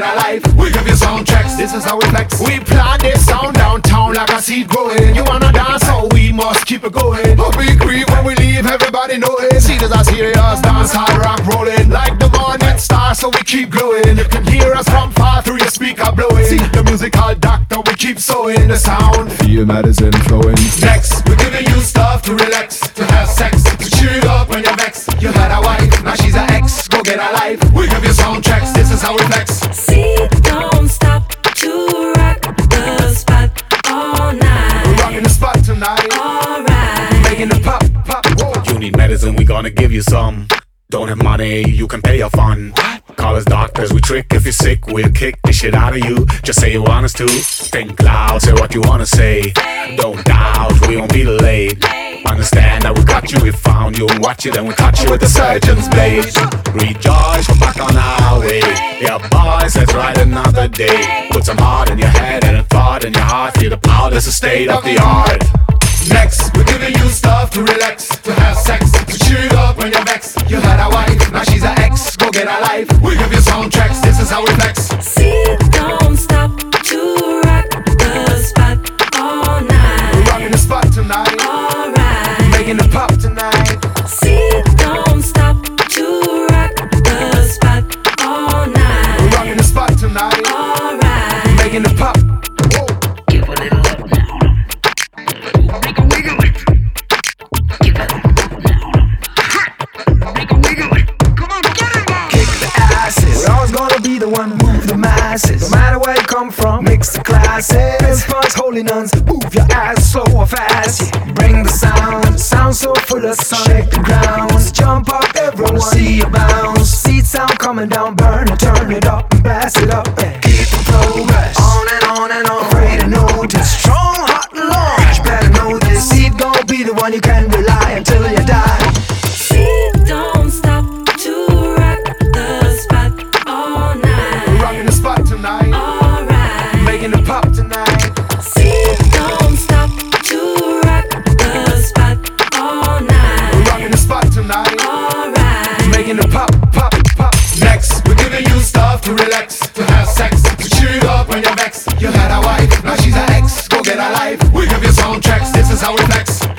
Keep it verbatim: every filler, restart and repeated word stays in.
get a life. We give you soundtracks, this is how we flex. We plant this sound downtown like a seed growing. You wanna dance, so we must keep it going. A big grief when we leave, everybody know it. See this as serious, dance hard rock rolling. Like the morning star, so we keep glowing. You can hear us from far through your speaker blowing. See the musical doctor, we keep sowing the sound. Feel medicine flowing. Next, we're giving you stuff to relax, to have sex, to cheer you up when you're vexed. You had a wife, now she's an ex. Go get a life. We give you soundtracks, this is how we flex. See, don't stop to rock the spot all night. We're rocking the spot tonight. Alright. Making it pop, pop, whoa. You need medicine, we gonna give you some. Don't have money, you can pay your fund. Call us doctors, we trick if you're sick. We'll kick the shit out of you, just say you want us to. Think loud, say what you wanna say. Don't doubt, we won't be delayed. Understand that we got you, we found you and watch it, and we cut you with the surgeon's blade. Rejoice, we're back on our way. Yeah boys, let's ride another day. Put some heart in your head and a thought in your heart. Feel the power, that's the state of the art. Next, we're giving you stuff to relax, to have sex, to cheer you up when you're vexed. You had a wife, now she's an ex. Go get a life. We give you soundtracks, this is how we flex. See, don't stop to rock the spot all night. We're rocking the spot tonight. Alright. Making it pop tonight. See, don't stop to rock the spot all night. We're rocking the spot tonight. Alright. Making it pop. Whoa. Give a little up now. Make a wiggle it. Give it up now. Make a wiggle it. Come on, get it now. Kick the asses. We're always gonna be the one to move the masses. No matter where you come from, mix the classes. Punch holy nuns, move your ass slow or fast. Yeah. Bring the sound, sound so full of sun. Shake the ground, jump up, everyone see you bounce. Seed sound coming down, burn it, turn it up and blast it up. Yeah. Keep the progress on and on and on. Afraid to notice, strong, hot, and large. Better know this seed gon' be the one you can rely until you die. See, don't stop to rock the spot all night. We're rocking the spot tonight. Alright. Making it pop tonight. See, don't stop to rock the spot all night. We're rocking the spot tonight. Alright. Making it pop, pop, pop. Next, we're giving you stuff to relax, to have sex, to cheer you up when you're vexed. You had a wife, now she's an ex. Go get a life. We give you soundtracks, this is how we flex.